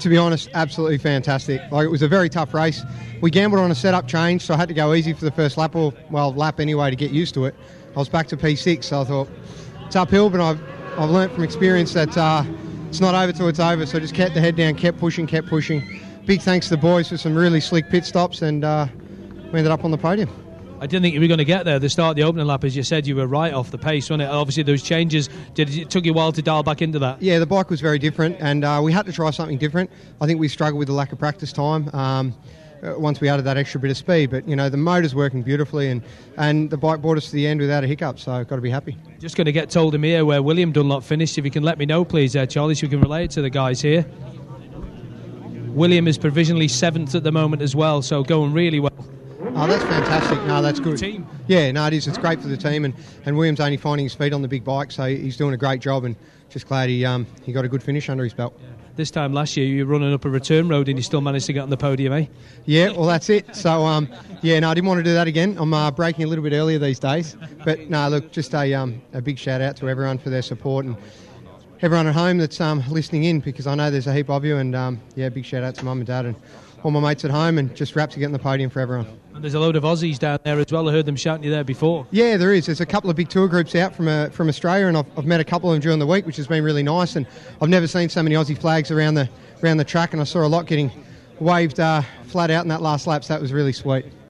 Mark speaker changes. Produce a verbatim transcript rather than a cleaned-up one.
Speaker 1: to be honest, absolutely fantastic. Like, it was a very tough race. We gambled on a setup change, so I had to go easy for the first lap, or, well, lap anyway, to get used to it. I was back to P six, so I thought, it's uphill, but I've, I've learnt from experience that uh, it's not over till it's over, so just kept the head down, kept pushing, kept pushing. Big thanks to the boys for some really slick pit stops, and uh, we ended up on the podium.
Speaker 2: I didn't think you were going to get there. The start of the opening lap, as you said, you were right off the pace, wasn't it? Obviously, those changes, did it took you a while to dial back into that?
Speaker 1: Yeah, the bike was very different, and uh, we had to try something different. I think we struggled with the lack of practice time um, once we added that extra bit of speed. But, you know, the motor's working beautifully, and, and the bike brought us to the end without a hiccup, so I've got to be happy.
Speaker 2: Just going to get told him here where William Dunlop finished. If you can let me know, please, uh, Charlie, so we can relay it to the guys here. William is provisionally seventh at the moment as well, so going really well.
Speaker 1: Oh, that's fantastic. No, that's good.
Speaker 2: Team.
Speaker 1: Yeah, no, it is. It's great for the team, and, and William's only finding his feet on the big bike, so he's doing a great job, and just glad he um, he got a good finish under his belt.
Speaker 2: Yeah. This time last year, you were running up a return road, and you still managed to get on the podium, eh?
Speaker 1: Yeah, well, that's it. So, um, yeah, no, I didn't want to do that again. I'm uh, braking a little bit earlier these days. But, no, look, just a um, a big shout-out to everyone for their support, and everyone at home that's um, listening in, because I know there's a heap of you, and, um, yeah, big shout-out to Mum and Dad and all my mates at home, and just wraps to get on the podium for everyone.
Speaker 2: And there's a load of Aussies down there as well. I heard them shouting you there before.
Speaker 1: Yeah, there is. There's a couple of big tour groups out from uh, from Australia, and I've, I've met a couple of them during the week, which has been really nice. And I've never seen so many Aussie flags around the around the track, and I saw a lot getting waved uh, flat out in that last lap, so that was really sweet.